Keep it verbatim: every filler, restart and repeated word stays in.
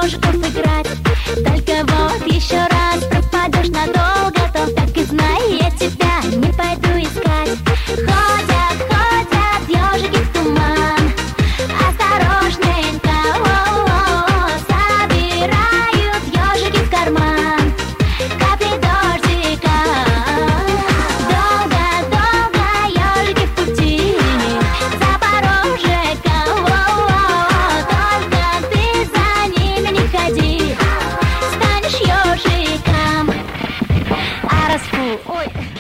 ежиков играть. Только вот еще раз пропадешь надолго, то так и знай, я тебя не пойду искать. Ходят, ходят ежики в туман, осторожненько, о-о-о, собирают ежики в карман капли дождика. Долго-долго ежики в пути, Запорожека, о-о-о, только ты за ними не ходи, станешь ежиком. А раз фу, ой.